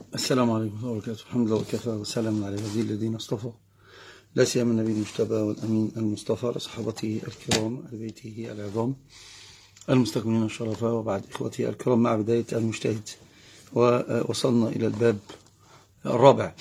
السلام عليكم ورحمة الله وبركاته. الحمد لله وكفى وسلام على عباده الذين اصطفى، لا سيما النبي المجتبى والأمين المصطفى لصحابته الكرام لبيته العظام المستكملين الشرفاء، وبعد إخوتي الكرام مع بداية المجتهد، ووصلنا إلى الباب الرابع.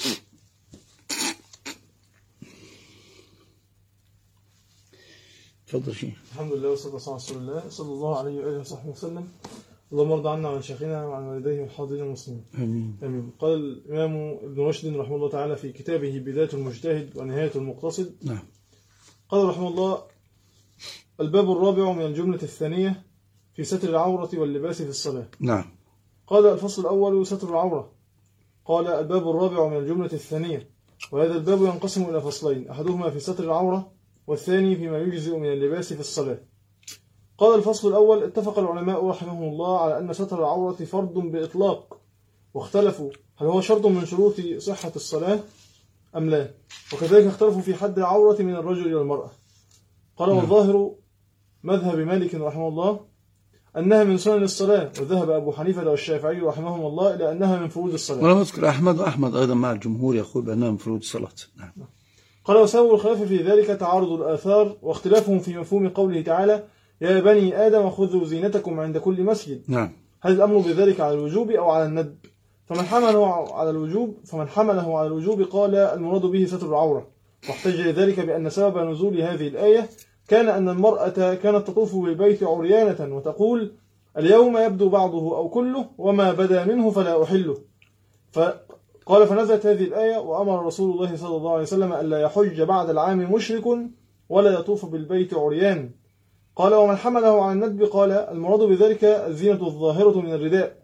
تفضل شيء. الحمد لله والصلاة والسلام على رسول الله صلى الله عليه وآله وصحبه وسلم. اللهم ارض عنا وعن شيخنا وعن والديه والحاضرين المسلمين. آمين. قال الإمام ابن رشد رحمه الله تعالى في كتابه بداية المجتهد ونهاية المقتصد. نعم. قال رحمه الله: الباب الرابع من الجملة الثانية في ستر العورة واللباس في الصلاة. نعم. قال: الفصل الأول ستر العورة. قال: الباب الرابع من الجملة الثانية، وهذا الباب ينقسم إلى فصلين، أحدهما في ستر العورة والثاني فيما يجزئ من اللباس في الصلاة. قال: الفصل الأول: اتفق العلماء رحمهم الله على أن ستر العورة فرض بإطلاق، واختلفوا هل هو شرط من شروط صحة الصلاة أم لا، وكذلك اختلفوا في حد العورة من الرجل والمرأة. قال: والظاهر مذهب مالك رحمه الله أنها من سنن الصلاة، وذهب أبو حنيفة والشافعي رحمهم الله إلى أنها من فروض الصلاة. ولم أذكر أحمد أيضا مع الجمهور يقول بأنها من فروض الصلاة. نعم. قال: وسبب الخلاف في ذلك تعارض الآثار واختلافهم في مفهوم قوله تعالى: يا بني آدم خذوا زينتكم عند كل مسجد. نعم. هل الأمر بذلك على الوجوب أو على الندب؟ فمن حمله على الوجوب قال المراد به ستر العورة، واحتج لذلك بأن سبب نزول هذه الآية كان أن المرأة كانت تطوف بالبيت عريانة وتقول: اليوم يبدو بعضه أو كله، وما بدا منه فلا أحله. قال: فنزلت هذه الآية: وأمر رسول الله صلى الله عليه وسلم ألا يحج بعد العام مشرك ولا يطوف بالبيت عريان. قال: ومن حمله على الندب قال المراد بذلك الزينة الظاهرة من الرداء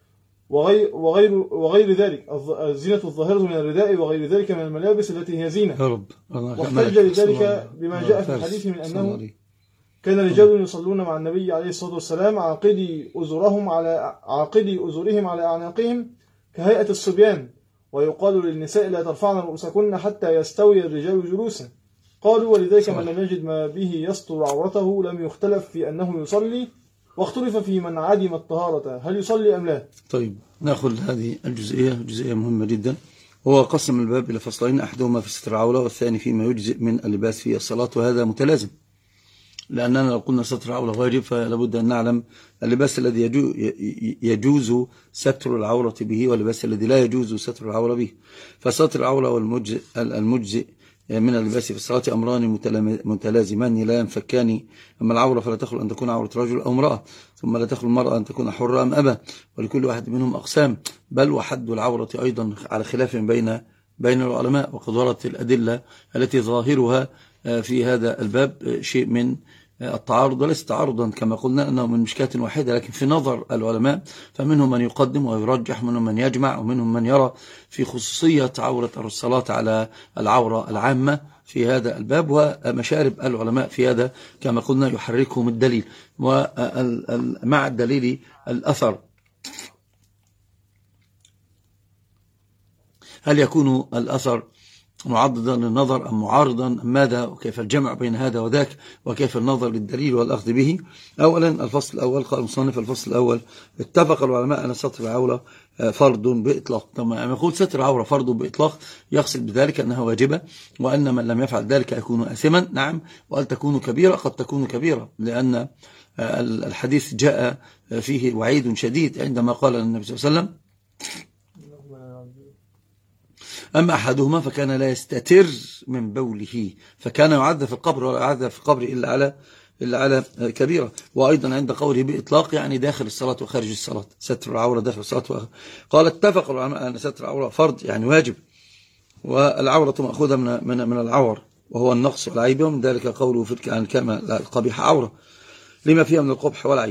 وغير ذلك، الزينة الظاهرة من الرداء وغير ذلك من الملابس التي هي زينة. واحتج لذلك بما جاء في الحديث من أنه كان رجال يصلون مع النبي عليه الصلاة والسلام عاقدي أزرهم على أعناقهم كهيئة الصبيان، ويقال للنساء لا ترفعن رؤوسكن حتى يستوي الرجال جلوسا. قالوا: ولذلك من لم يجد ما به يستر عورته لم يختلف في أنه يصلي، واختلف في من عدم الطهارة هل يصلي أم لا. طيب، نأخذ هذه الجزئية مهمة جدا. هو قسم الباب إلى فصلين، أحدهما في ستر العورة والثاني فيما يجزئ من اللباس في الصلاة، وهذا متلازم، لأننا لو قلنا ستر العورة واجب فلابد أن نعلم اللباس الذي يجوز ستر العورة به واللباس الذي لا يجوز ستر العورة به. فستر العورة والمجزئ من اللباس في الصلاة أمران متلازمان لا ينفكان. أما العورة فلا تخلو أن تكون عورة رجل أو امرأة، ثم لا تخلو المرأة أن تكون حرة أم أبا، ولكل واحد منهم أقسام، بل وحد العورة أيضا على خلاف بين العلماء. وقد وردت الأدلة التي ظاهرها في هذا الباب شيء من التعارض، وليس تعارضا كما قلنا أنه من مشكاة واحدة، لكن في نظر العلماء فمنهم من يقدم ويرجح، منهم من يجمع، ومنهم من يرى في خصوصية عورة الصلاة على العورة العامة في هذا الباب. ومشارب العلماء في هذا كما قلنا يحركهم الدليل، ومع الدليل الأثر. هل يكون الأثر معضدا للنظر أم معارضا أم ماذا، وكيف الجمع بين هذا وذاك، وكيف النظر للدليل والأخذ به. أولا الفصل الأول، قال المصنف: الفصل الأول: اتفق العلماء أن ستر العورة فرض بإطلاق. لما يقول ستر العورة فرض بإطلاق يقصد بذلك أنها واجبة، وأن من لم يفعل ذلك يكون آثما. نعم. وهل تكون كبيرة؟ قد تكون كبيرة، لأن الحديث جاء فيه وعيد شديد عندما قال النبي صلى الله عليه وسلم: أما أحدهما فكان لا يستتر من بوله فكان يعذب في القبر، ولا يعذب في القبر إلا على كبيرة. وأيضا عند قوله بإطلاق يعني داخل الصلاة وخارج الصلاة، ستر العورة داخل الصلاة قال: اتفق العلماء أن ستر العورة فرض يعني واجب، والعورة مأخوذة من العور وهو النقص والعيب، ومن ذلك قوله في عن كما القبيح عورة لما فيها من القبح والعيب.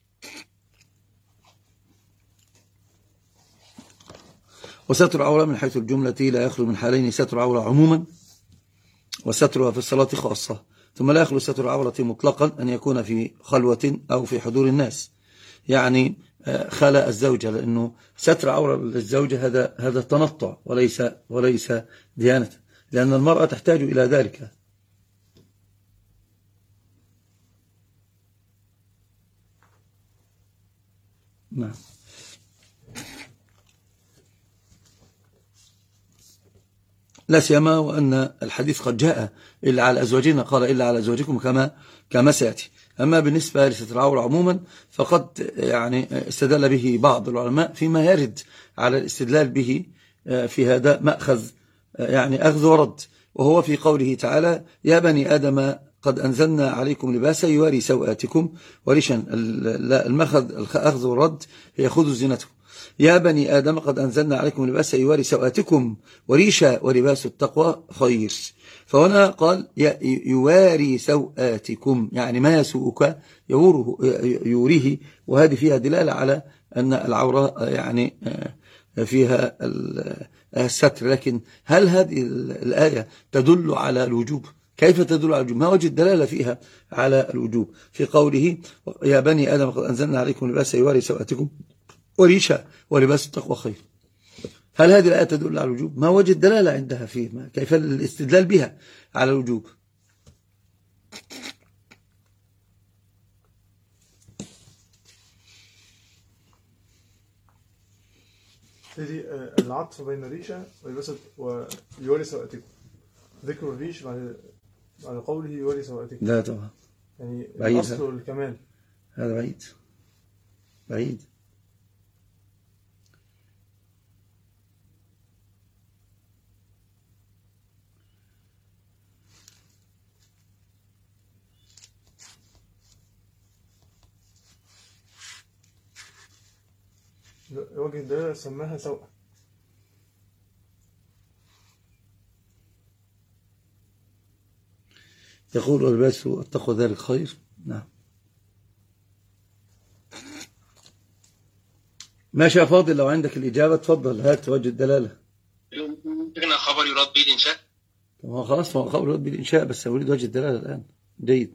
وستر العورة من حيث الجملة لا يخلو من حالين: ستر العورة عموما، وسترها في الصلاة خاصة. ثم لا يخلو ستر العورة مطلقا أن يكون في خلوة أو في حضور الناس، يعني خلا الزوجة، لأنه ستر عورة للزوجة هذا تنطع وليس ديانة، لأن المرأة تحتاج إلى ذلك. نعم. لا سيما وأن الحديث قد جاء إلا على أزواجنا، قال إلا على أزواجكم كما سيأتي. أما بالنسبة لستر العورة عموما فقد يعني استدل به بعض العلماء فيما يرد على الاستدلال به في هذا مأخذ يعني أخذ ورد، وهو في قوله تعالى: يا بني آدم قد أنزلنا عليكم لباسا يواري سوآتكم وريشا. المأخذ الأخذ والرد هي خذوا زينتكم. يا بني آدم قد أنزلنا عليكم لباسا يواري سوآتكم وريشا ولباس التقوى خير. فهنا قال يواري سوآتكم، يعني ما يسوءك يوريه، وهذه فيها دلالة على أن العورة يعني فيها الستر. لكن هل هذه الآية تدل على الوجوب؟ كيف تدل على الوجوب؟ ما وجد دلالة فيها على الوجوب في قوله: يا بني آدم قد أنزلنا عليكم لباسا يواري سوآتكم وريشا ولباس التقوى خير. هل هذه الآية تدل على الوجوب؟ ما وجد دلالة عندها فيه، كيف الاستدلال بها على الوجوب؟ هذه العطف بين ريشة ولباس ويواري سوآتكم، ذكر الريش بعد قوله يواري سوآتكم. لا طبعا، يعني بعيد، الأصل الكمال. هذا بعيد. وجه الدلالة سماها سوء. يقول: ولباس التقوى ذلك خير. نعم. ماشي يا فاضل، لو عندك الإجابة تفضل، هات وجه الدلالة. ممكن خبر يراد به الإنشاء. طبعا خلاص، فهو خبر يراد به الإنشاء، بس أريد وجه الدلالة الآن. جيد.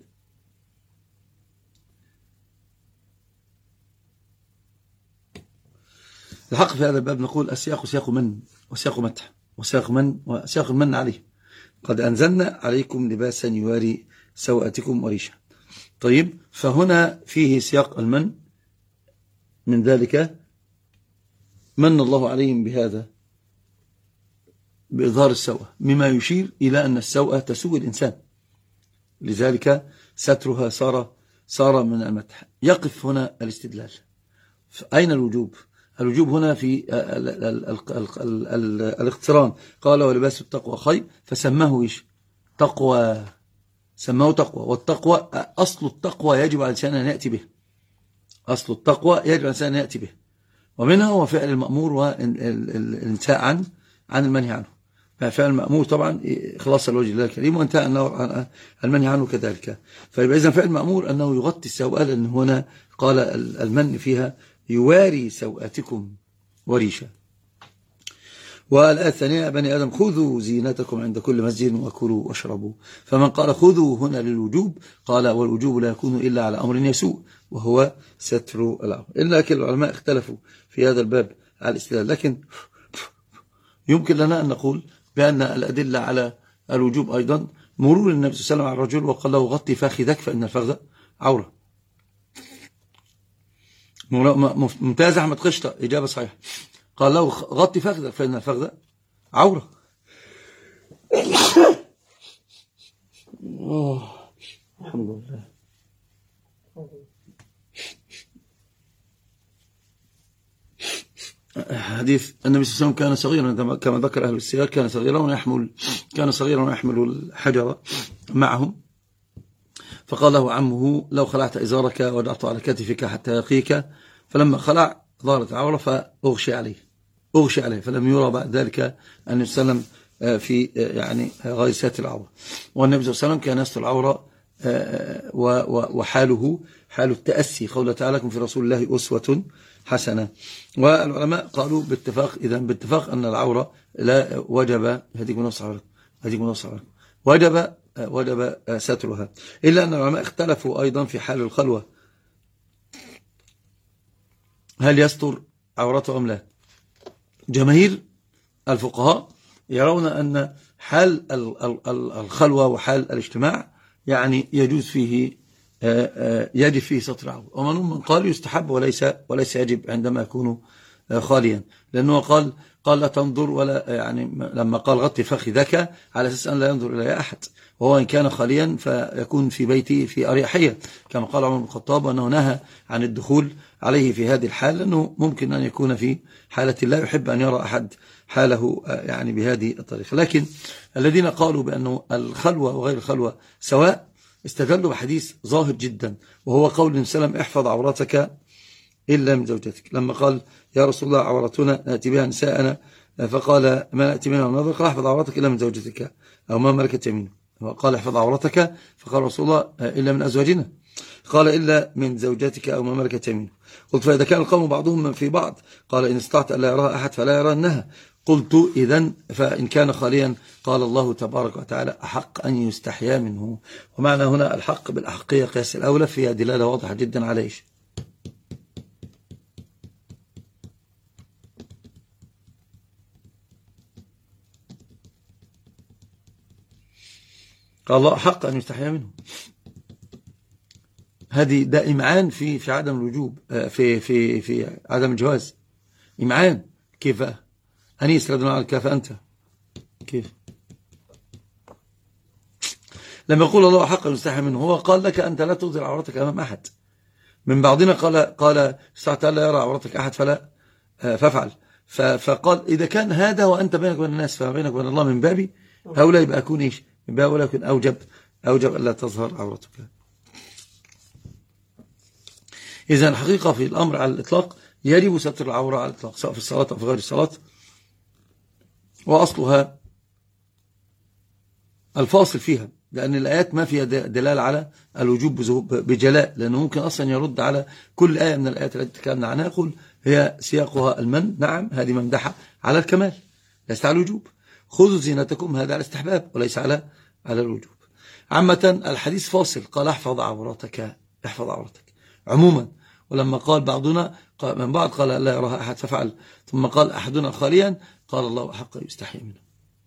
الحق في هذا الباب نقول: السياق سياق من وسياق مدح وسياق المن عليه. قد أنزلنا عليكم لباسا يواري سوءاتكم وريشا. طيب، فهنا فيه سياق المن، من ذلك من الله عليهم بهذا، بإظهار السوءة، مما يشير إلى أن السوءة تسوء الإنسان، لذلك سترها صار من المدح. يقف هنا الاستدلال. أين الوجوب؟ الوجوب هنا في الاقتران. قال: ولباس التقوى خير، فسماه إيش؟ تقوى، سماه تقوى. والتقوى أصل التقوى يجب على الإنسان أن يأتي به، أصل التقوى يجب على الإنسان أن يأتي به، ومنها هو فعل المأمور والانتهاء عن المنهي عنه. فعل المأمور طبعا إخلاص الوجه لله الكريم، وانتهى عن المنهي عنه كذلك. فيبقى إذن فعل المأمور أنه يغطي السوءة، لأن هنا قال المن فيها يواري سوءاتكم وريشا. والآية الثانية: بني آدم خذوا زينتكم عند كل مسجد وكلوا واشربوا. فمن قال خذوا هنا للوجوب، قال: والوجوب لا يكون إلا على أمر يسوء، وهو ستر العورة. لكن العلماء اختلفوا في هذا الباب على الاستدلال، لكن يمكن لنا أن نقول بأن الأدلة على الوجوب أيضا مرور النبي صلى الله عليه وسلم على الرجل وقال له: غطي فخذك فإن الفخذ عورة. ممتاز أحمد قشطة، إجابة صحيحة. قال له: غطي فخذك فإن الفخذ عورة. الحمد لله. حديث النبي صلى الله عليه وسلم كان صغيرا، كما ذكر أهل السياق، كان صغيرا ويحمل الحجر معهم، فقال له عمه: لو خلعت إزارك وضعت على كتفك حتى يقيك. فلما خلع ظهرت عورة فأغشي عليه، فلم يرى بعد ذلك النبي صلى الله عليه وسلم في يعني غير ساتر العورة. والنبي صلى الله عليه وسلم كان يستر العورة، وحاله حال التأسي. قوله تعالى: لكم في رسول الله أسوة حسنة. والعلماء قالوا باتفاق أن العورة لا وجب وجب سترها، إلا أن العلماء اختلفوا أيضا في حال الخلوة، هل يستر عورته أم لا. جماهير الفقهاء يرون أن حال الخلوة وحال الاجتماع يعني يجوز فيه يجب فيه ستر عورة، ومن قال يستحب وليس يجب عندما يكون خاليا، لأنه قال لا تنظر ولا يعني لما قال غطي فخذك على أساس أن لا ينظر إلى أحد، وهو إن كان خاليا فيكون في بيته في أريحية كما قال عمر بن الخطاب، أنه نهى عن الدخول عليه في هذه الحال، لأنه ممكن أن يكون في حالة لا يحب أن يرى أحد حاله يعني بهذه الطريقة. لكن الذين قالوا بأنه الخلوة وغير الخلوة سواء استدلوا بحديث ظاهر جدا، وهو قول النبي صلى الله عليه وسلم احفظ عورتك إلا من زوجتك. لما قال يا رسول الله عورتنا نأتي بها نساءنا، فقال ما نأتي منها ونظر، قال احفظ عورتك إلا من زوجتك أو ما ملكت يمينك. قال احفظ عورتك، فقال رسول الله إلا من أزواجنا، قال إلا من زوجتك أو ما ملكت يمينك. قلت فإذا كان القوم بعضهم في بعض، قال إن استطعت أن لا يراها أحد فلا يرانها. قلت إذن فإن كان خاليا قال الله تبارك وتعالى أحق أن يستحيا منه. ومعنى هنا الحق بالأحقية قياس الأولى فيها دلالة واضحة جدا عليه. قال الله حق أن يستحيا منه. هذه ده إمعان في عدم الوجوب، في عدم الجواز، إمعان. كيف أنيس رضي الله عنك كيف أنت كيف لما يقول الله حق أن يستحيا منه، هو قال لك أنت لا تظهر عورتك أمام أحد. من بعضنا قال استطعت لا يرى عورتك أحد فلا فافعل. فقال إذا كان هذا وأنت بينك وبين الناس فما بينك وبين الله من بابي هؤلاء يبقى أكون إيش من باب، ولا يكون أوجب ألا تظهر عورتك. إذن الحقيقة في الأمر على الإطلاق يجب ستر العورة على الإطلاق، سواء في الصلاة أو في غير الصلاة، وأصلها الفاصل فيها، لأن الآيات ما فيها دلالة على الوجوب بجلاء، لأنه ممكن أصلا يرد على كل آية من الآيات التي تكلمنا عنها يقول هي سياقها المن، نعم هذه ممدحة على الكمال ليس على الوجوب. خذوا زينتكم هذا على الاستحباب وليس على الوجوب. عامة الحديث فاصل، قال احفظ عورتك عموما، ولما قال بعضنا من بعض قال لا يراها أحد ففعل، ثم قال أحدنا خاليا قال الله حق يستحي منه.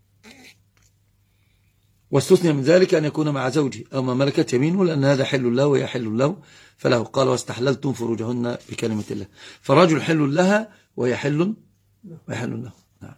واستثنى من ذلك أن يكون مع زوجه أو ما ملكت يمينه، لأن هذا حل له وهي حل له، فله قال واستحللتم فروجهن بكلمة الله، فالرجل حل لها وهي حل له. نعم.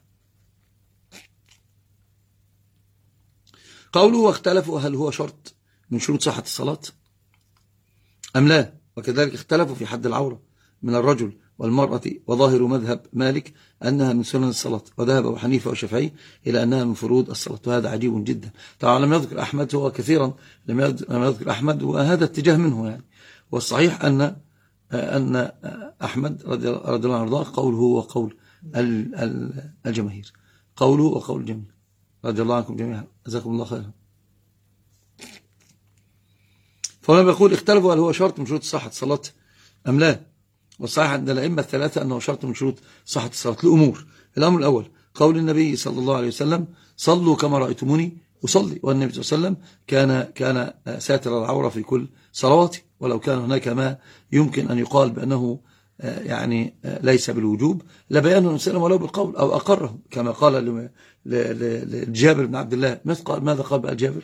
قوله واختلفوا هل هو شرط من شروط صحة الصلاة أم لا، وكذلك اختلفوا في حد العورة من الرجل والمرأة، وظاهر مذهب مالك أنها من سنن الصلاة، وذهب أبو حنيفة والشافعي إلى أنها من فروض الصلاة، وهذا عجيب جدا. طبعا لم يذكر أحمد، هو كثيرا لم يذكر أحمد، وهذا اتجاه منه يعني. والصحيح أن أحمد رضي الله عنه وارضاه قوله وقول الجماهير، قوله وقول الجماهير رضي الله عنكم جميعا، جزاكم الله خيرا. فهنا بيقول اختلفوا هل هو شرط من شروط صحة الصلاة أم لا، والصحيح عند الأئمة الثلاثة أنه شرط من شروط صحة الصلاة لأمور. الأمر الأول قول النبي صلى الله عليه وسلم صلوا كما رأيتموني أصلي، والنبي صلى الله عليه وسلم كان ساتر العورة في كل صلواته، ولو كان هناك ما يمكن أن يقال بأنه يعني ليس بالوجوب لبيانه النبي صلى الله عليه وسلم ولو بالقول أو أقره، كما قال لجابر بن عبد الله. ماذا قال بقى جابر؟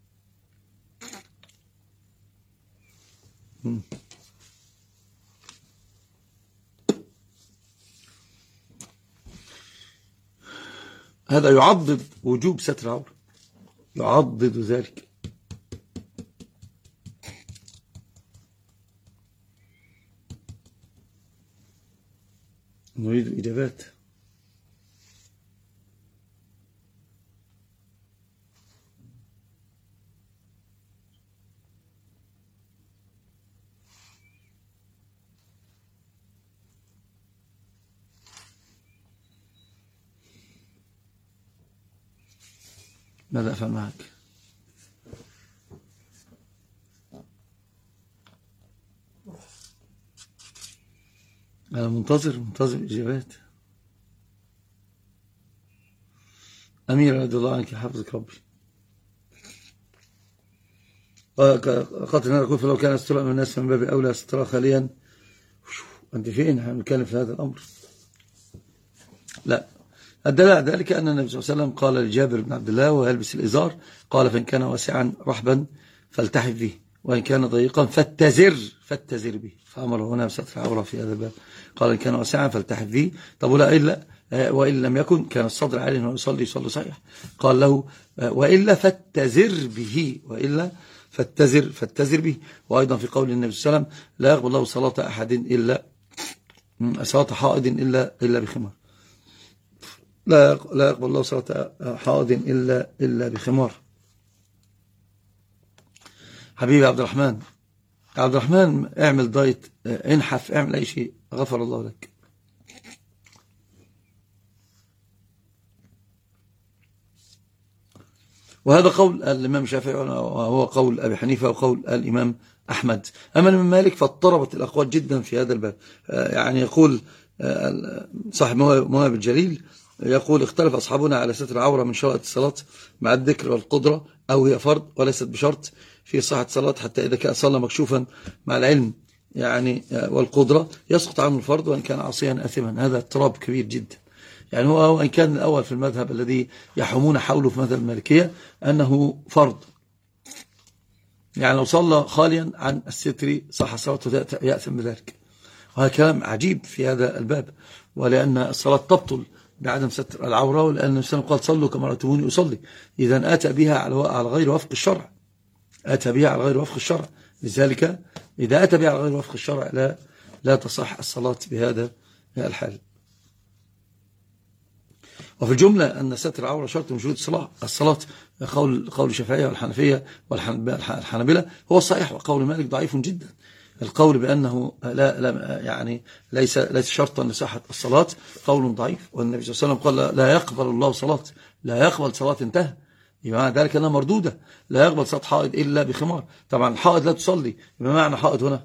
هذا يعضد وجوب ستر العورة، يعضد ذلك. نريد إجابات. ماذا أفعل معك؟ أنا منتظر إجابات. أمير رضي الله عنك حفظك ربي. قاتل أنا أقول فلو كان استراء من الناس من باب أولى استراء خاليا. أنت فين؟ هنتكلم في هذا الأمر. لا، الدليل على ذلك أن النبي صلى الله عليه وسلم قال لجابر بن عبد الله وهو يلبس الإزار، قال فإن كان واسعا رحبا فالتحف به، وإن كان ضيقا فاتزر به، فأمر هنا بستر العورة في هذا الباب. قال إن كان واسعا فالتحف به. طب ولا إلا وإن لم يكن كان الصدر عالي أنه يصلي صحيح. قال له وإلا فاتزر به، وإلا فاتزر به. وأيضا في قول النبي صلى الله عليه وسلم لا يقبل الله صلاة حائض إلا بخمار، لا يقبل الله صلاة حائض إلا بخمار. حبيبي عبد الرحمن اعمل دايت، انحف، اعمل أي شيء، غفر الله لك. وهذا قول الإمام الشافعي، وهو قول أبي حنيفة وقول الإمام أحمد. أما الإمام مالك فاضطربت الأقوال جدا في هذا الباب. يعني يقول صاحب مواهب الجليل، يقول اختلف أصحابنا على ستر العورة من شرائط الصلاة مع الذكر والقدرة، أو هي فرض وليست بشرط في صحة الصلاة، حتى إذا كان صلى مكشوفا مع العلم يعني والقدرة يسقط عنه الفرض وإن كان عاصيا آثما. هذا اضطراب كبير جدا. يعني هو وإن كان الأول في المذهب الذي يحومون حوله في مذهب المالكية أنه فرض، يعني لو صلى خاليا عن الستر صح صلاته يأثم بذلك. وهذا كلام عجيب في هذا الباب، ولأن الصلاة تبطل بعدم ستر العورة، ولأن الإنسان قال صلوا كما رأيتموني أصلي. إذا أتى بها على غير وفق الشرع، أتى بها على غير وفق الشرع. لذلك إذا أتى بها على غير وفق الشرع لا تصح الصلاة بهذا الحال. وفي الجملة أن ستر العورة شرط من شروط الصلاة. قول الشافعية والحنفية والحنابلة هو الصحيح، وقول مالك ضعيف جدا. القول بأنه ليس شرطا لصحة الصلاة قول ضعيف. والنبي صلى الله عليه وسلم قال لا يقبل الله صلاة، لا يقبل صلاة انتهى، بمعنى ذلك أنها مردودة. لا يقبل صلاة حائض إلا بخمار. طبعا الحائض لا تصلي، بمعنى حائض هنا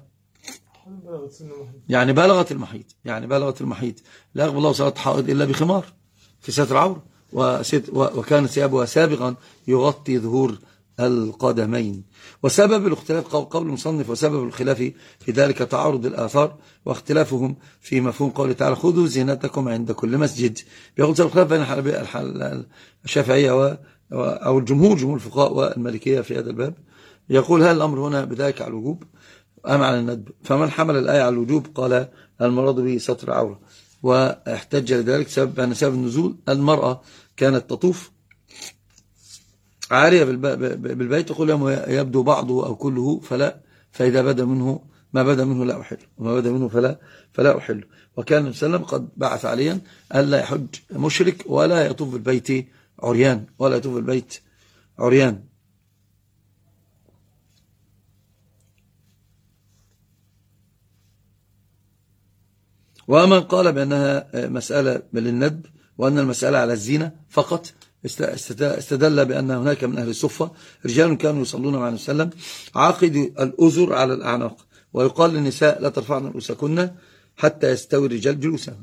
يعني بلغت المحيط، لا يقبل الله صلاة حائض إلا بخمار في ستر العورة، وكان ثيابها سابقا يغطي ظهور القدمين. وسبب الاختلاف قول المصنف، وسبب الخلاف في ذلك تعارض الآثار واختلافهم في مفهوم قوله تعالى خذوا زينتكم عند كل مسجد. بيقول سبب الخلاف بين الشافعية أو جمهور الفقهاء والمالكية في هذا الباب. يقول هل الأمر هنا بذلك على الوجوب أم على الندب؟ فمن حمل الآية على الوجوب قال المراد به ستر العورة، واحتج لذلك بأن سبب النزول المرأة كانت تطوف عارية بالبيت، تقول لهم يبدو بعضه أو كله فإذا بدا منه ما بدا منه لا أحل، وما بدا منه فلا أحل. وكان النبي صلى الله عليه وسلم قد بعث عليا ألا يحج مشرك ولا يطوف بالبيت عريان، ومن قال بأنها مسألة للندب وأن المسألة على الزينة فقط استدل بأن هناك من أهل الصفة رجال كانوا يصلون مع النبي صلى الله عليه وسلم عاقد الأزر على الأعناق، ويقال للنساء لا ترفعن رؤوسكن حتى يستوي الرجال جلوسا.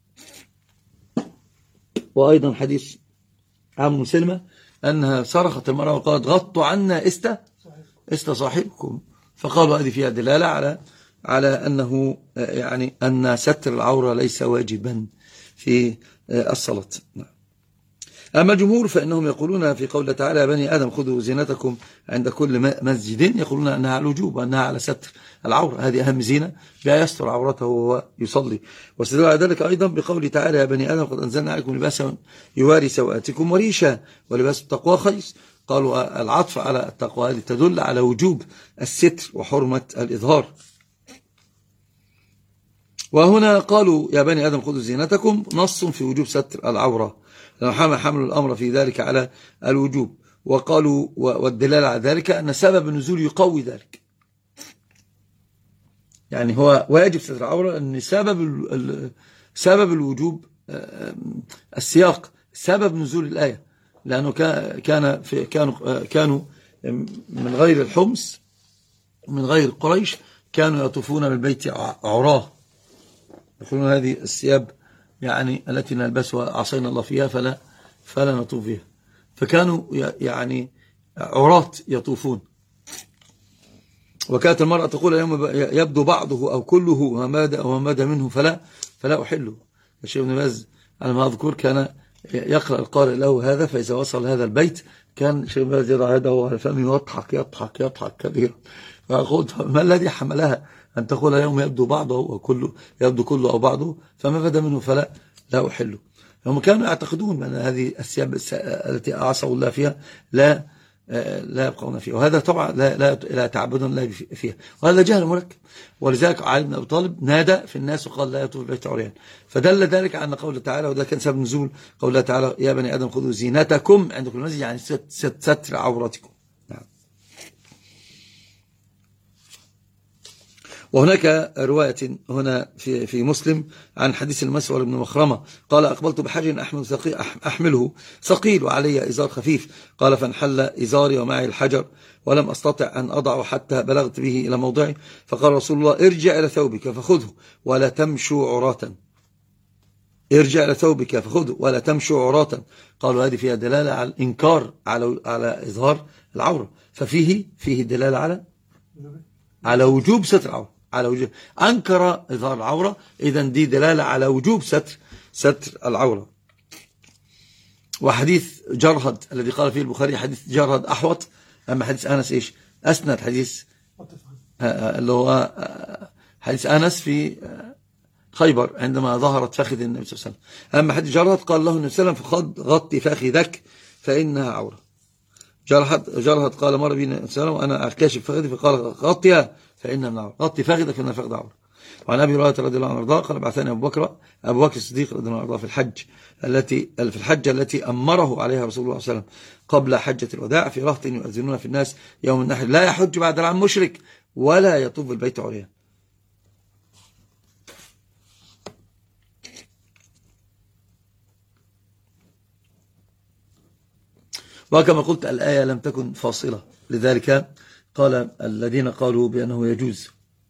وأيضا حديث عن سلمة أنها صرخت المرأة وقالت غطوا عنا است صاحبكم، فقالوا هذه فيها دلالة على أنه يعني أن ستر العورة ليس واجبا في الصلاة. أما الجمهور فإنهم يقولون في قوله تعالى يا بني آدم خذوا زينتكم عند كل مسجد، يقولون أنها على الوجوب وأنها على ستر العورة، هذه أهم زينة بها يستر عورته وهو يصلي. واستدل على ذلك أيضا بقوله تعالى يا بني آدم قد أنزلنا عليكم لباسا يواري سوآتكم وريشا ولباس التقوى خير. قالوا العطف على التقوى هذه تدل على وجوب الستر وحرمة الإظهار. وهنا قالوا يا بني آدم خذوا زينتكم نص في وجوب ستر العورة، لأنه حملوا الأمر في ذلك على الوجوب. وقالوا والدلالة على ذلك أن سبب النزول يقوي ذلك، يعني هو واجب ستر العورة أن سبب الوجوب السياق، سبب نزول الآية، لأنه كانوا من غير الحمص من غير قريش كانوا يطوفون بالبيت عراه، يقولون هذه الثياب يعني التي نلبسها عصينا الله فيها فلا نطوف فيها، فكانوا يعني عراة يطوفون. وكانت المرأة تقول يوم يبدو بعضه أو كله وما بدا منه فلا أحله. الشيخ ابن باز على ما أذكر كان يقرأ القارئ له هذا، فإذا وصل هذا البيت كان الشيخ ابن باز يضع يده على فمه يضحك كثيرا، فأقول ما الذي حملها أن تقول يوم يبدو بعضه أو كله، يبدو كله أو بعضه، فما بدا منه فلا أحله. هم كانوا يعتقدون بأن هذه الثياب التي أعصوا الله فيها لا يبقون فيها، وهذا طبعا لا تعبد الله فيها، وهذا جهل مركب. ولذلك علي بن أبي طالب نادى في الناس وقال لا يطوف البيت عريان، فدل ذلك على قوله تعالى، وده كان سبب نزول قوله تعالى يا بني آدم خذوا زينتكم عند كل مسجد، يعني ستر عورتكم. نعم. وهناك رواية هنا في مسلم عن حديث المسور بن مخرمة قال أقبلت بحجر أحمله ثقيل وعلي إزار خفيف، قال فانحل إزاري ومعي الحجر ولم أستطع أن أضعه حتى بلغت به إلى موضعي، فقال رسول الله ارجع إلى ثوبك فخذه ولا تمشوا عراة، ارجع إلى ثوبك فخذه ولا تمشوا عراة. قالوا هذه فيها دلالة على الإنكار على إظهار العورة، فيه دلالة على وجوب ستر العورة، على وجوب أنكر إظهار العورة، إذن دي دلالة على وجوب ستر العورة. وحديث جرهد الذي قال فيه البخاري حديث جرهد أحوط، أما حديث أنس إيش أسند حديث اللي هو حديث أنس في خيبر عندما ظهرت فخذ النبي صلى الله عليه وسلم. أما حديث جرهد قال له النبي صلى الله عليه وسلم غطي فخذك فإنها عورة. جرهد قال مر بي النبي صلى الله عليه وسلم وأنا أكاشف فخذي فقال غطيها فإنها من عورة، غطي فخذك فإنها فخذ عورة. وعن أبي هريرة رضي الله عنه وارضاه قال بعثني أبو بكر الصديق رضي الله عنه وارضاه في الحجة التي أمره عليها رسول الله صلى الله عليه وسلم قبل حجة الوداع في رهط يؤذنون في الناس يوم النحر لا يحج بعد العام مشرك ولا يطوف بالبيت عريان. وكما قلت الآية لم تكن فاصلة، لذلك قال الذين قالوا بأنه يجوز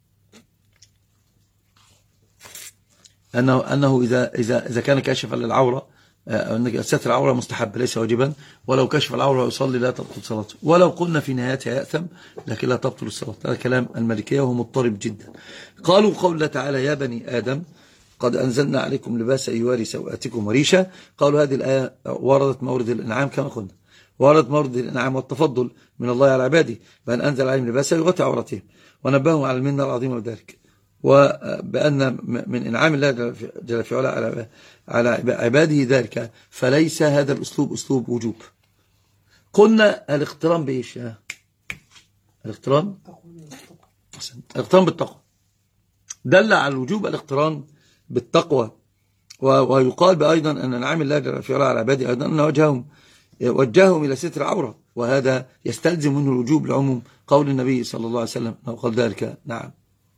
أنه إذا كان كاشفا للعورة ستر العورة مستحب ليس واجبا، ولو كشف العورة يصلي لا تبطل صلاته، ولو قلنا في نهايتها يأثم لكن لا تبطل الصلاة. هذا كلام المالكية وهو مضطرب جدا. قالوا قول الله تعالى يا بني آدم قد أنزلنا عليكم لباسا يواري سوآتكم وريشا، قالوا هذه الآية وردت مورد الإنعام كما قلنا، ورد مورد الإنعام والتفضل من الله على عباده بأن أنزل عليهم لباسا يغطي عورتهم، ونبههم على المنة العظيمة بذلك، وبأن من إنعام الله جل في علا على عباده ذلك، فليس هذا الأسلوب أسلوب وجوب. قلنا الاقتران بإيش؟ الاقتران بالتقوى دل على الوجوب، الاقتران بالتقوى. ويقال أيضا أن إنعام الله جل في علا على عباده أيضا أن وجههم إلى ستر عورة، وهذا يستلزم منه الوجوب لعموم قول النبي صلى الله عليه وسلم أو قال ذلك. نعم.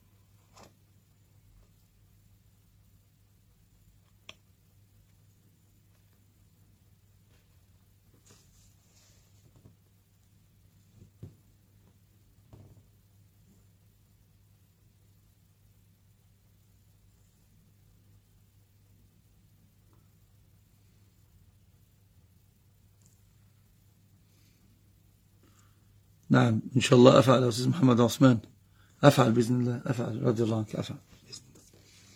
نعم إن شاء الله أفعل يا أستاذ محمد عثمان، أفعل بإذن الله، أفعل رضي الله عنك، أفعل بإذن الله.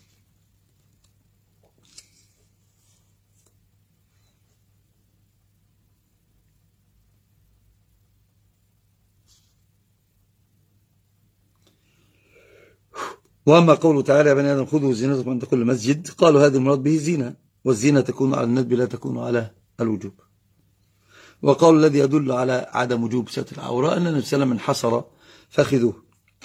وأما قوله تعالى يا بني آدم خذوا زينتكم عند كل مسجد، قالوا هذا المراد به زينة، والزينة تكون على الندب لا تكون على الوجوب. وقول الذي يدل على عدم وجوب ستر العورة أن النبي صلى الله عليه وسلم انحصر فخذوه،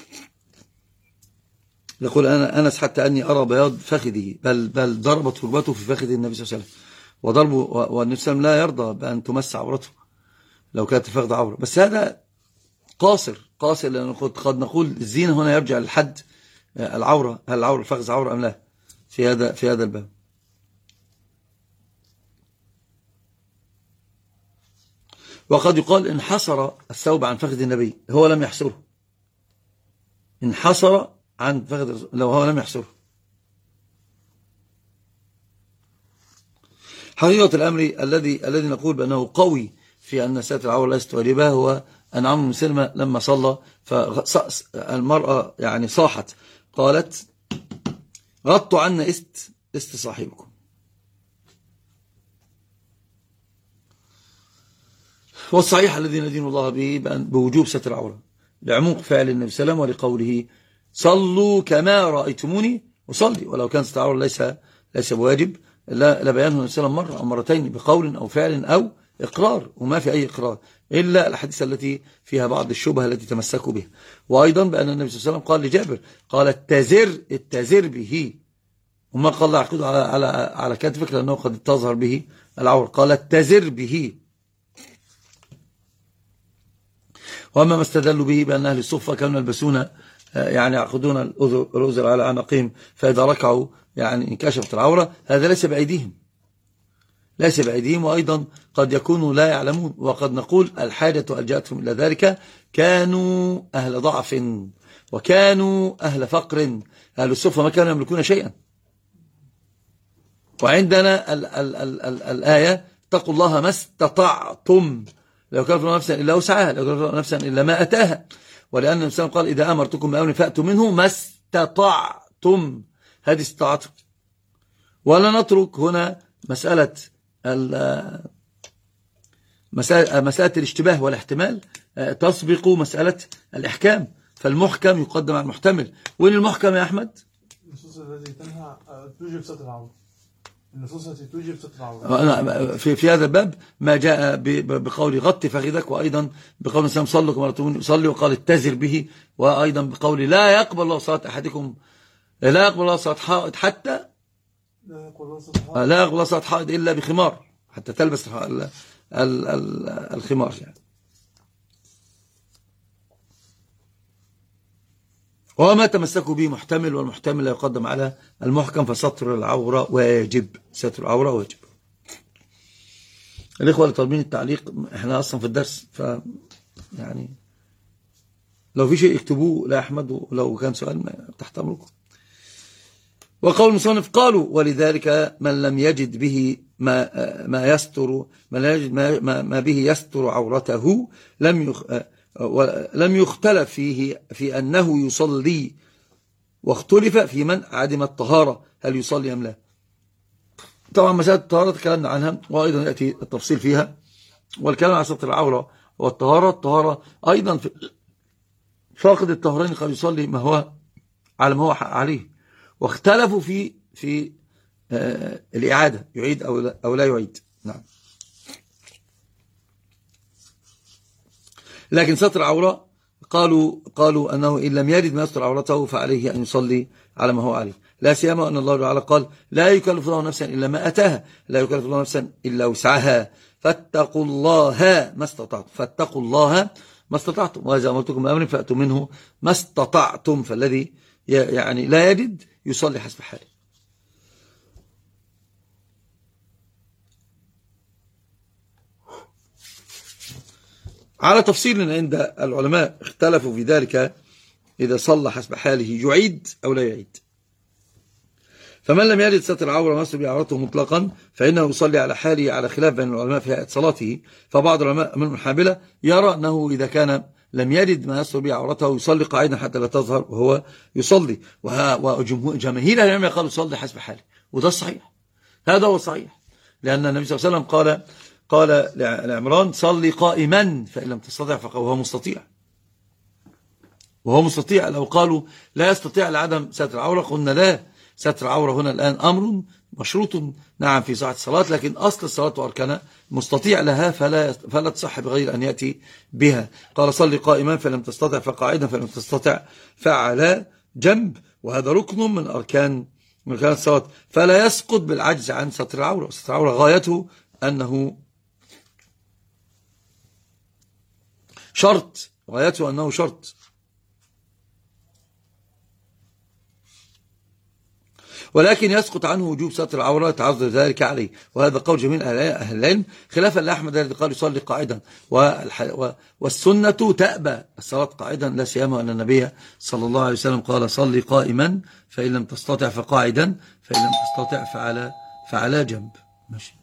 يقول أنس حتى أني أرى بياض فخذه، بل ضربت ركبته في فخذ النبي صلى الله عليه وسلم، والنبي صلى الله عليه وسلم لا يرضى بأن تمس عورته لو كانت الفخذ عورة. بس هذا قاصر لأن قد نقول الزينة هنا يرجع للحد العورة، هل العورة الفخذ عورة أم لا في هذا الباب. وقد يقال انحصر الثوب عن فخذ النبي، هو لم يحصره، انحصر عن فخذ لو هو لم يحصره. حقيقة الأمر الذي نقول بأنه قوي في أن ستر العورة ليست واجبة هو أن عمرو بن سلمة لما صلى فالمرأة يعني صاحت قالت غطوا عنا است صاحبكم. والصحيح الذي ندين الله به بوجوب ستر العورة لعموق فعل النبي صلى الله عليه وسلم ولقوله صلوا كما رأيتموني أصلي، ولو كان ستر العورة ليس بواجب لبيانه النبي صلى الله عليه وسلم مرة أو مرتين بقول أو فعل أو إقرار، وما في أي إقرار إلا الحديث التي فيها بعض الشبهة التي تمسكوا بها. وأيضا بأن النبي صلى الله عليه وسلم قال لجابر، قال اتزر به، وما قال لا عقده على كتفك لأنه قد تظهر به العور، قال اتزر به. وأما ما استدلوا به بأن أهل الصفة كانوا يلبسون يعني يعقدون الأذر على عناقهم فإذا ركعوا يعني انكشفت العورة، هذا ليس بأيديهم، وأيضا قد يكونوا لا يعلمون. وقد نقول الحاجة ألجأتهم إلى ذلك، كانوا أهل ضعف وكانوا أهل فقر، أهل الصفة ما كانوا يملكون شيئا. وعندنا الآية اتقوا الله ما استطعتم، لو كلف الله نفسا إلا وسعها، لو كلف الله نفسا إلا ما أتاها. ولأن النبي صلى الله عليه وسلم قال إذا أمرتكم بأمر فأتوا منه ما استطعتم، هذه استطاعتم. ولا نترك هنا مسألة الاشتباه والاحتمال تسبق مسألة الإحكام، فالمحكم يقدم على المحتمل. وين المحكم يا أحمد؟ النصوص التي تنهى توجب ستر العورة، النصوص التي توجب ستر العورة. في هذا الباب ما جاء بقول غطي فخذك، وأيضا بقول الإسلام صلوا كما رأيتموني أصلي، وقال اتزر به، وأيضا بقول لا يقبل الله صلاة أحدكم، لا يقبل الله صلاة حائض حتى لا يقبل الله صلاة حائض إلا بخمار، حتى تلبس الخمار يعني. وما تمسكوا به محتمل، والمحتمل لا يقدم على المحكم، فستر العورة واجب، ستر العورة واجب. الإخوة اللي طالبين التعليق، احنا أصلا في الدرس، يعني لو في شيء اكتبوه لا أحمد، ولو كان سؤال تحت أمركم. وقول المصنف قالوا ولذلك من لم يجد به ما يستر، ما به يستر عورته لم يختلف فيه في أنه يصلي، واختلف في من عدم الطهارة هل يصلي أم لا. طبعا مسألة الطهارة تكلمنا عنها، وأيضا يأتي التفصيل فيها، والكلام عن ستر العورة والطهارة أيضا فاقد الطهرين قد يصلي ما هو عليه. واختلفوا في الإعادة، يعيد أو لا يعيد. نعم. لكن ستر العورة قالوا أنه إن لم يجد ما يستر عورته فعليه أن يصلي على ما هو عليه، لا سيما أن الله تعالى قال لا يكلف الله نفسا إلا ما أتاها، لا يكلف الله نفسا إلا وسعها، فاتقوا الله ما استطعتم، وإذا أمرتكم بأمر فأتوا منه ما استطعتم. فالذي يعني لا يجد يصلي حسب حاله. على تفصيل عند العلماء اختلفوا في ذلك، إذا صلى حسب حاله يعيد أو لا يعيد. فمن لم يجد ستر العورة ما يستر بعورته مطلقا فإنه يصلي على حاله، على خلاف بين العلماء في هيئة صلاته. فبعض العلماء من الحنابلة يرى أنه إذا كان لم يجد ما يستر بعورته يصلي قاعدا حتى لا تظهر وهو يصلي، وجماهير العلماء قالوا يصلي حسب حاله، وده الصحيح، هذا هو الصحيح، لأن النبي صلى الله عليه وسلم قال لعمران صلي قائما فإن لم تستطع وهو مستطيع. لو قالوا لا يستطيع لعدم ستر العورة قلنا لا، ستر العورة هنا الآن أمر مشروط نعم في صحة الصلاة، لكن أصل الصلاة وأركانها مستطيع لها فلا تصح بغير أن يأتي بها. قال صلي قائما فلم تستطع فقاعدا فلم تستطع فعلى جنب، وهذا ركن من أركان الصلاة، فلا يسقط بالعجز عن ستر العورة. ستر العورة غايته أنه شرط، ولكن يسقط عنه وجوب ستر العورة تعذر ذلك عليه، وهذا قول جميع أهل العلم، خلافا لأحمد الذي قال يصلي قاعدا، والسنة تأبى الصلاة قاعدا، لا سيما أن النبي صلى الله عليه وسلم قال صلي قائما فإن لم تستطع فقاعدا فإن لم تستطع فعلى جنب. ماشي.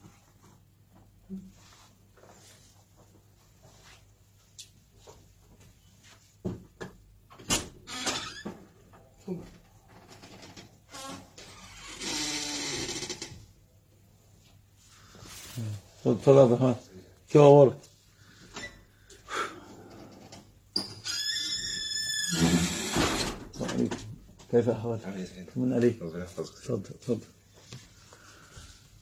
تفضل يا عبد الرحمن، كيف أمورك؟ كيف أحوالك؟ من عليك؟ تفضل.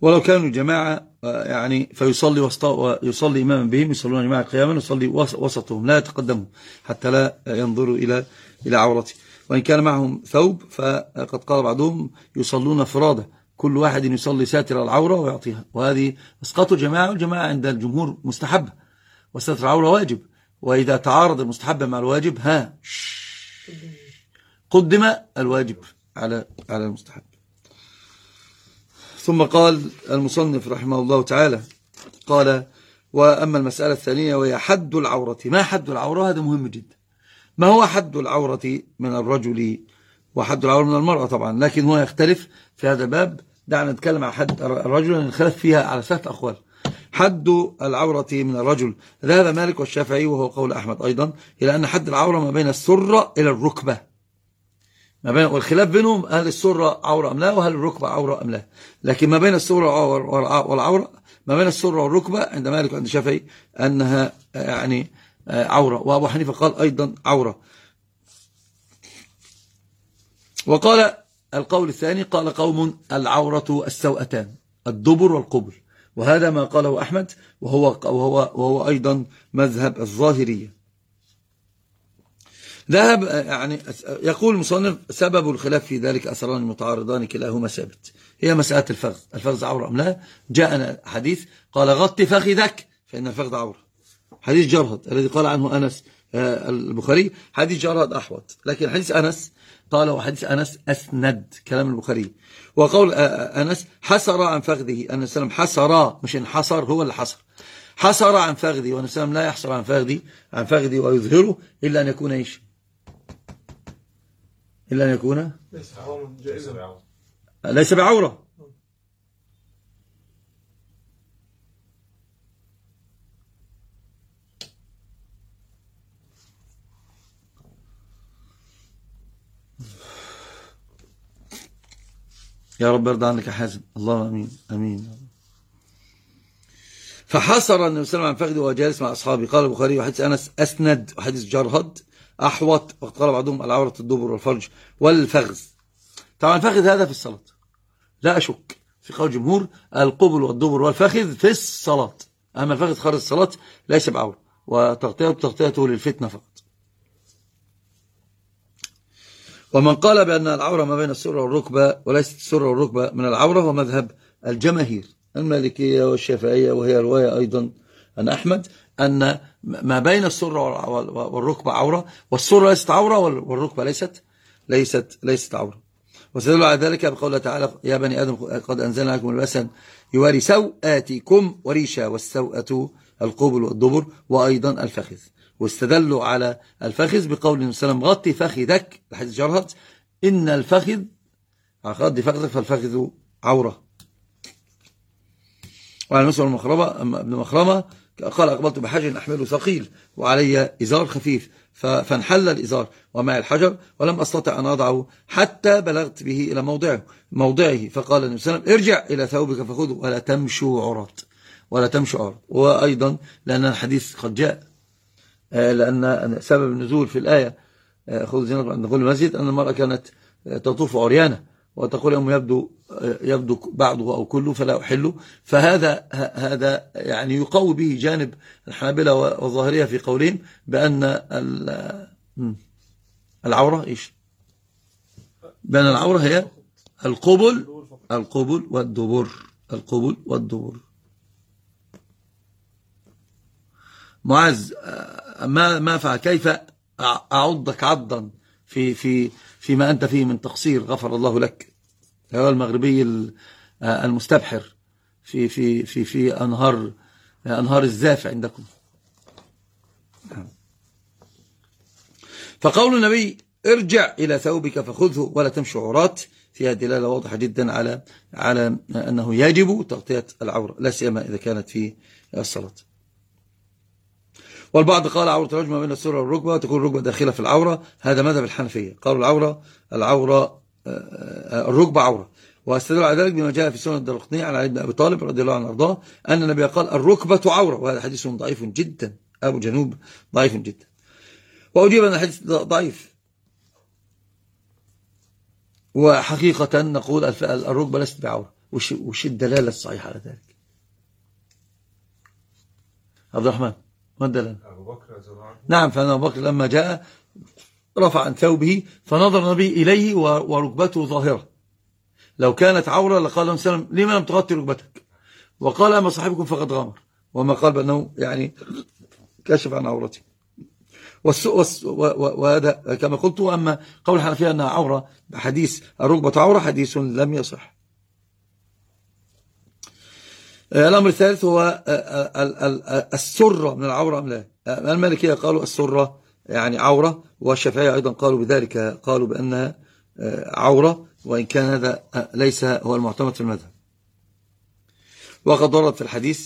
ولو كانوا جماعة يعني فيصلي يصلي إماما بهم، يصلون جماعة قياما، يصلي وسطهم لا يتقدمهم حتى لا ينظروا إلى عورته. وإن كان معهم ثوب فقد قال بعضهم يصلون فرادى، كل واحد يصلي ساتر العورة ويعطيها، وهذه اسقاط الجماعة، والجماعة عند الجمهور مستحبة، وستر العورة واجب. وإذا تعارض المستحب مع الواجب قدم الواجب على المستحب. ثم قال المصنف رحمه الله تعالى، قال: وأما المسألة الثانية وهي حد العورة. ما حد العورة؟ هذا مهم جدا. ما هو حد العورة من الرجل وحد العورة من المرأة؟ طبعا لكن هو يختلف في هذا الباب. دعنا نتكلم عن حد الرجل، لأن الخلاف فيها على 3 أقوال. حد العورة من الرجل ذهب مالك والشافعي وهو قول أحمد أيضا إلى أن حد العورة ما بين السرة إلى الركبة، والخلاف بينهم هل السرة عورة أم لا، وهل الركبة عورة أم لا. لكن ما بين السرة والعورة، ما بين السرة والركبة عند مالك وعند الشافعي أنها يعني عورة، وأبو حنيفة قال أيضا عورة. وقال القول الثاني، قال قوم العورة السوأتان، الدبر والقبل، وهذا ما قاله أحمد وهو أيضا مذهب الظاهرية. ذهب يعني يقول المصنف: سبب الخلاف في ذلك أثران متعارضان كلاهما ثابت، هي مسألة الفخذ عورة أم لا. جاءنا حديث قال: غط فخذك فإن الفخذ عورة، حديث جرهد الذي قال عنه أنس البخاري، حديث جرهد أحوط، لكن حديث أنس قال وحديث أنس أسند كلام البخاري. وقول أنس: حسر عن فخذه، أن السلام حسر، مش انحصر، هو اللي حسر عن فخذه، وأن السلام لا يحسر عن فخذه ويظهره إلا أن يكون إيش؟ إلا أن يكون ليس بعورة. يا رب يرضى عنك يا حازم، اللهم امين امين. فحصر النبي صلى الله عليه وسلم عن فخذه وهو جالس مع اصحابه. قال البخاري: وحديث انس اسند، وحديث جرهد احوط، وقد قال بعضهم العوره الدبر والفرج والفخذ. طبعا الفخذ هذا في الصلاه لا اشك، في قول الجمهور القبل والدبر والفخذ في الصلاه، اما الفخذ خارج الصلاه ليس بعوره، وتغطيته للفتنه فقط. ومن قال بأن العورة ما بين السرة والركبة وليست السرة والركبة من العورة هو مذهب الجماهير المالكية والشافعية، وهي رواية أيضا عن أحمد أن ما بين السرة والركبة عورة، والسرة ليست عورة والركبة ليست عورة. وستدل على ذلك بقوله تعالى: يا بني آدم قد أنزلنا لكم لباسا يواري سوآتكم وريشا، والسوءة القبل والدبر وأيضا الفخذ. واستدلوا على الفخذ بقول النبي صلى الله عليه وسلم: غطي فخذك، الحديث جرهد، إن الفخذ غطي فخذك فالفخذ عورة. وعلى مسلم ابن مخرمة قال: أقبلت بحجر أحمله ثقيل وعلي إزار خفيف فانحل الإزار ومعي الحجر ولم أستطع أن أضعه حتى بلغت به إلى موضعه. فقال النبي صلى الله عليه وسلم: ارجع إلى ثوبك فخذه ولا تمشوا عرات. وأيضا لأن الحديث قد جاء، لأن سبب النزول في الآية خذ زينتكم عند كل مسجد أن المرأة كانت تطوف عريانة وتقول: يوم يبدو بعضه أو كله فلا أحله. فهذا يعني يقوي به جانب الحنابلة والظاهرية في قولهم بأن العورة إيش؟ بأن العورة هي القبل والدبر. معاذ ما فعل، كيف أعضك عضا فيما أنت فيه من تقصير، غفر الله لك. هو المغربي المستبحر في أنهار الزاف عندكم. فقول النبي: ارجع إلى ثوبك فخذه ولا تمشي عورات، فيها دلالة واضحة جدا على أنه يجب تغطية العورة، لا سيما إذا كانت في الصلاة. والبعض قال: عورة الرجل ما بين السرة والركبة، وتكون الركبة داخلة في العورة. هذا مذهب الحنفية، قالوا الركبة عورة. واستدلوا على ذلك بما جاء في سنن الدارقطني عن علي بن أبي طالب رضي الله عنه وارضاه أن النبي قال: الركبة عورة، وهذا حديث ضعيف جدا، أبو جنوب ضعيف جدا. وأجيب أن الحديث ضعيف، وحقيقة نقول الركبة ليست بعورة، وش الدلالة الصحيحة على ذلك؟ عبد الرحمن ما الدلالة؟ أبو بكر نعم، فأن أبو بكر لما جاء رفع عن ثوبه فنظر النبي إليه وركبته ظاهرة. لو كانت عورة لقال لهم سلام لما لم تغطي ركبتك؟ وقال أما صاحبكم فقد غامر، وما قال بأنه يعني كشف عن عورته. وهذا كما قلت. أما قول الحنفية أنها عورة بحديث الركبة عورة حديث لم يصح. الأمر الثالث هو السرة من العورة أم لا. المالكية قالوا السرة يعني عورة، والشافعية أيضا قالوا بذلك، قالوا بأنها عورة، وإن كان هذا ليس هو المعتمد في المذهب. وقد ورد في الحديث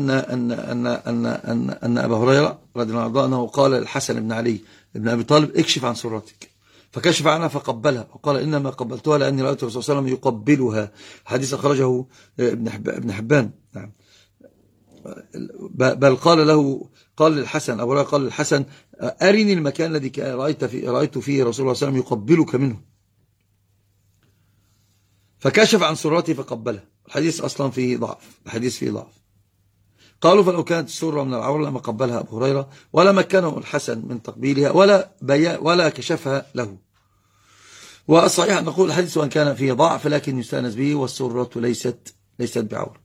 أن أبا هريرة رضي الله عنه أنه قال للحسن بن علي بن أبي طالب اكشف عن سرتك، فكشف عنها فقبلها وقال إنما قبلتها لأني رأيت الرسول صلى الله عليه وسلم يقبلها. حديث أخرجه ابن حبان. نعم. بل قال للحسن، أبو هريرة قال للحسن أرني المكان الذي رأيت فيه رسول الله صلى الله عليه وسلم يقبلك منه، فكشف عن سرته فقبلها. الحديث أصلا فيه ضعف، الحديث فيه ضعف. قالوا فلو كانت السرة من العورة لما قبلها أبو هريرة ولا مكنه الحسن من تقبيلها ولا كشفها له. والصحيح أن نقول الحديث وأن كان فيه ضعف لكن يستأنس به، والسرة ليست بعورة.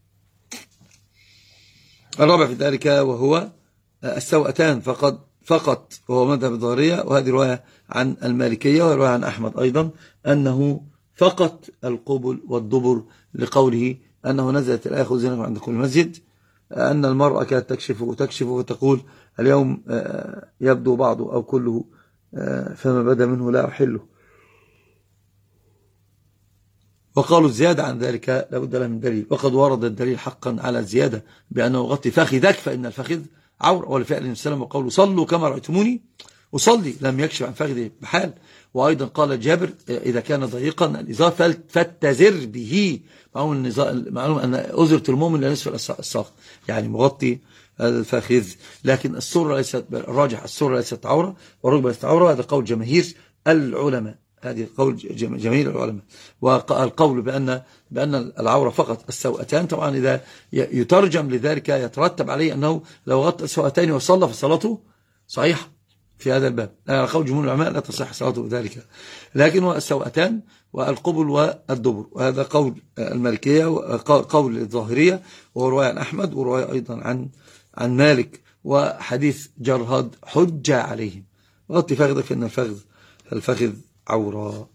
الرابع في ذلك وهو السوأتان فقط وهو مذهب الظاهرية، وهذه رواية عن المالكية ورواية عن أحمد أيضا أنه فقط القبل والدبر، لقوله أنه نزلت الآية خذوا زينكم عند كل مسجد، أن المرأة كانت تكشف وتقول اليوم يبدو بعضه أو كله فما بدا منه لا أحله. وقالوا الزيادة عن ذلك لابد لها من دليل، وقد ورد الدليل حقا على الزيادة بأنه غطي فخذك فإن الفخذ عورة، ولفعل النبي صلى الله عليه وسلم وقوله صلوا كما رأيتموني أصلي، لم يكشف عن فخذه بحال. وأيضا قال جابر إذا كان ضيقا الإزار فاتزر به، معلوم أن أزرة المؤمن لنصف الساق، يعني مغطي الفخذ. لكن السرة ليست، الراجح السرة ليست عورة والركبة ليست عورة، هذا قول جماهير العلماء، هذه قول جماهير العلماء. والقول بأن العورة فقط السوأتان، طبعا إذا يترجم لذلك يترتب عليه أنه لو غطى السوأتين وصلى فصلاته صحيح في هذا الباب. على قول جمهور العلماء لا تصح صلاته بذلك، لكن هو السوأتان والقبل والدبر، وهذا قول المالكية وقول الظاهرية، ورواية عن أحمد ورواية أيضا عن مالك. وحديث جرهد حجة عليهم. غطي فخذك فإن الفخذ عورة.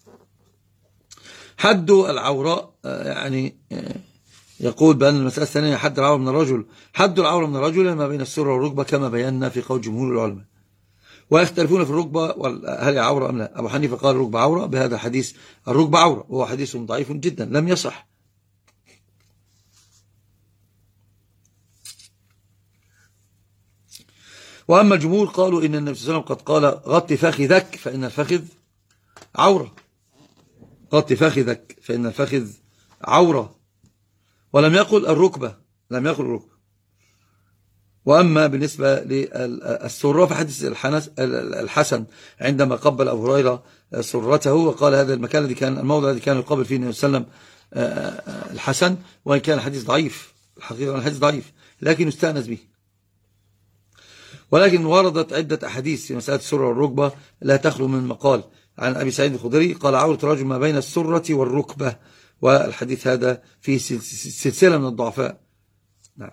حد العورة يعني يقول بأن المسألة الثانية حد العورة من الرجل ما بين السرة والركبة كما بينا في قول جمهور العلماء، ويختلفون في الركبة هل هي عورة أم لا. أبو حنيفة قال الركبة عورة بهذا الحديث، الركبة عورة، وهو حديث ضعيف جدا لم يصح. وأما الجمهور قالوا إن النبي صلى الله عليه وسلم قد قال غطي فخذك فإن الفخذ عورة، غطي فخذك فإن الفخذ عورة، ولم يقل الركبة، وأما بالنسبة للسرة فحديث الحسن عندما قبل أبو هريرة سرته وقال هذا المكان الذي كان الموضع الذي كان يقبل فيه النبي صلى الله عليه وسلم الحسن، وإن كان الحديث ضعيف، الحقيقة الحديث ضعيف لكن يستأنس به. ولكن وردت عدة أحاديث في مسألة السرة والركبة لا تخلو من مقال عن أبي سعيد الخدري قال عورة الرجل ما بين السرة والركبة، والحديث هذا فيه سلسلة من الضعفاء. نعم.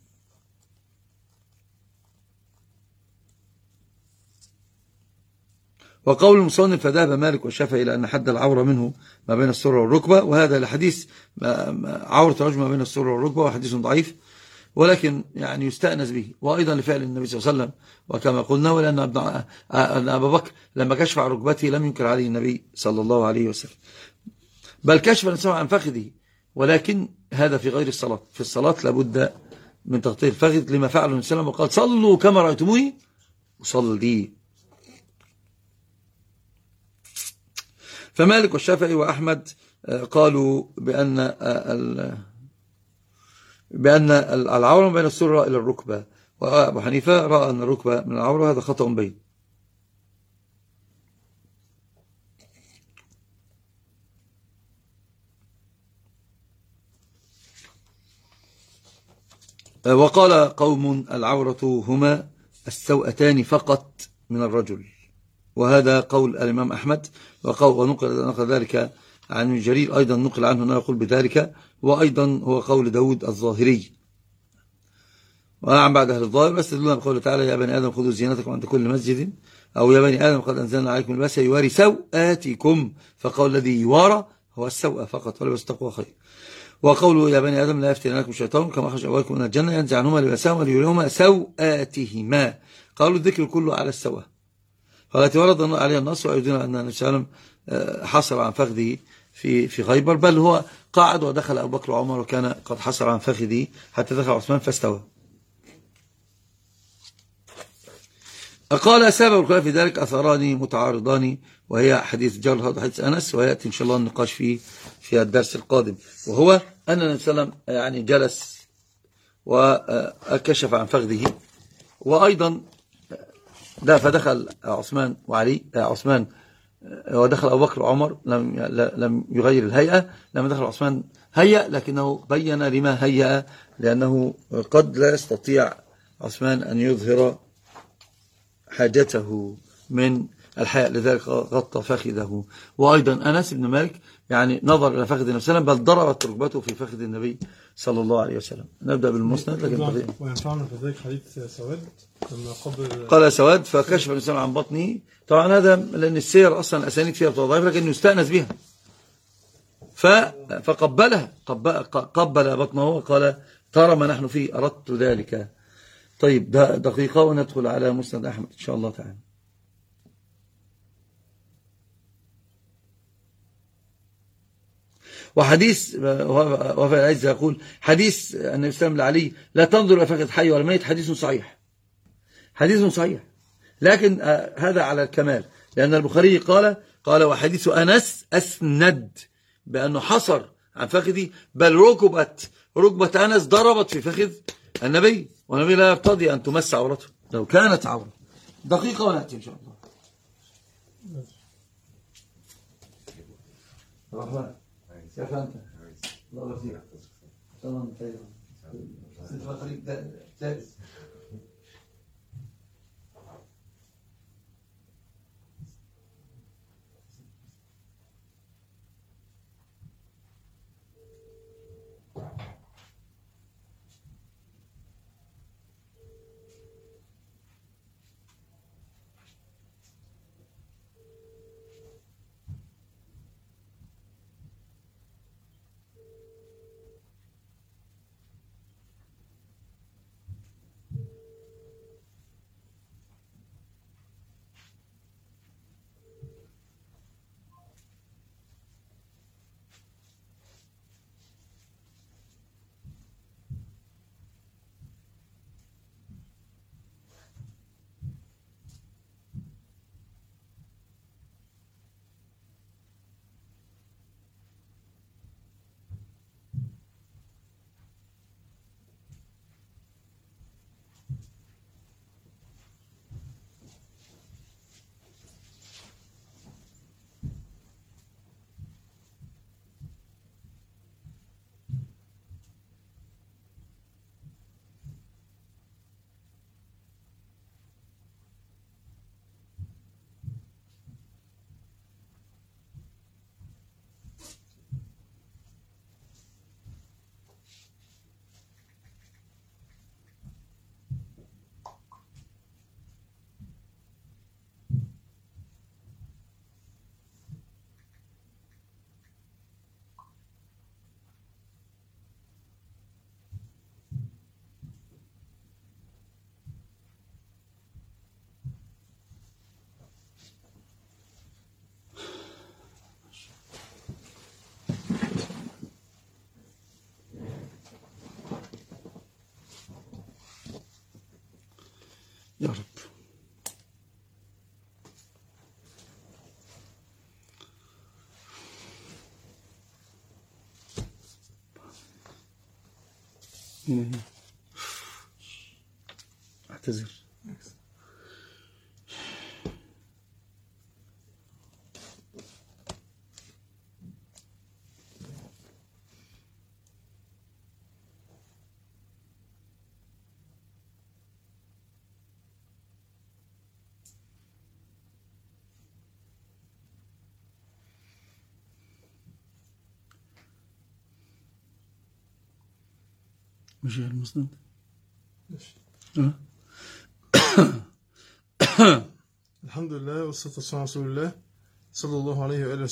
وقول المصنف فذهب مالك والشافعي إلى أن حد العورة منه ما بين السرة والركبة، وهذا الحديث عورة الرجل ما بين السرة والركبة وحديث ضعيف، ولكن يعني يستأنس به، وأيضا لفعل النبي صلى الله عليه وسلم وكما قلنا، ولأن أبا بكر لما كشف عن ركبته لم ينكر عليه النبي صلى الله عليه وسلم، بل كشف الإنسان عن فخذه، ولكن هذا في غير الصلاة. في الصلاة لابد من تغطية الفخذ لما فعله النبي صلى الله عليه وسلم وقال صلوا كما رأيتموني وصلي. فمالك والشافعي وأحمد قالوا بأن العورة بين السرة إلى الركبة، وأبو حنيفة رأى أن الركبة من العورة، هذا خطأ بين. وقال قوم العورة هما السوءتان فقط من الرجل، وهذا قول الإمام أحمد، ونقل ذلك عن جرير أيضا، نقل عنه أنه يقول بذلك، وأيضا هو قول داود الظاهري. وعن بعد أهل الظاهر يستدلون بقوله تعالى: يا بني آدم خذوا زينتكم عند كل مسجد، أو يا بني آدم قد أنزلنا عليكم لباسا يواري سوآتكم، فقول الذي يوارى هو السوء فقط، ولباس التقوى خير. وقوله: يا بني آدم لا يفتننكم الشيطان كما أخرج أبويكم من الجنة ينزع عنهما لباسهما ليريهما سوآتهما، قالوا الذكر كله على السوء، فالتي ورد عليها النص ويريدون أن النبي صلى الله عليه وسلم حصر عن فخذه في خيبر، بل هو قعد ودخل أبو بكر وعمر وكان قد حصر عن فخذه حتى دخل عثمان فاستوى. قال: سبب الخلاف في ذلك أثران متعارضان، وهي حديث جابر وحديث أنس، ويأتي إن شاء الله النقاش فيه في الدرس القادم. وهو أن النبي صلى الله عليه وسلم يعني جلس وكشف عن فخذه، وأيضا فدخل عثمان وعلي، عثمان ودخل أبو بكر وعمر، لم يغير الهيئة. لما دخل عثمان هيأ، لكنه بين لما هيأ، لأنه قد لا يستطيع عثمان أن يظهر حاجته من الحياء، لذلك غطى فخذه. وأيضا أنس بن مالك يعني نظر إلى فخذ النبي صلى الله عليه وسلم، بل ضربت ركبته في فخذ النبي صلى الله عليه وسلم. نبدأ بالمسند. وينفعنا في ذلك حديث سواد لما قال سواد فكشف الإنسان عن بطنه. طبعا هذا لأن السير أصلا أسانيد فيها ضعيفة، لكنه يستأنس بها، فقبلها، قبل بطنه وقال: ترى ما نحن فيه، أردت ذلك. طيب دقيقة وندخل على مسند أحمد إن شاء الله تعالى. وحديث وفي العز يقول: حديث النبي صلى الله عليه وسلم لعلي: لا تنظر إلى فخذ حي ولا ميت، حديث صحيح، حديث صحيح، لكن هذا على الكمال، لأن البخاري قال: وحديث أنس أسند بأنه حصر عن فخذه، بل ركبة أنس ضربت في فخذ النبي، والنبي لا يرتضي أن تمس عورته لو كانت عورة. دقيقة ونأتي إن شاء الله. الرحمن كيف أنت؟ الله يرضيك. تمام طيب. يا رب. اعتذر. مش المسند. ماشي. أه؟ الحمد لله والصلاة والسلام على رسول الله صلى الله عليه وآله